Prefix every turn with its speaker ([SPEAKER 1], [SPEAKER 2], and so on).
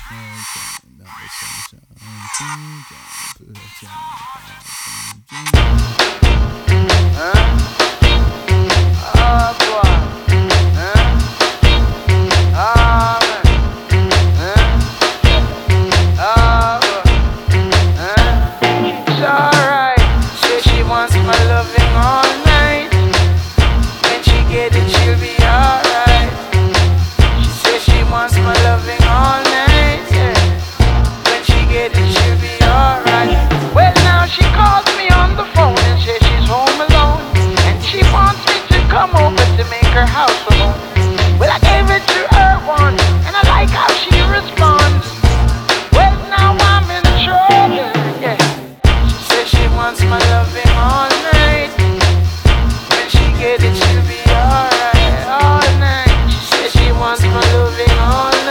[SPEAKER 1] Oh boy. Oh man. Oh. It's alright. Say she wants my loving all night. When she get it, she'll be alright. She says she wants my loving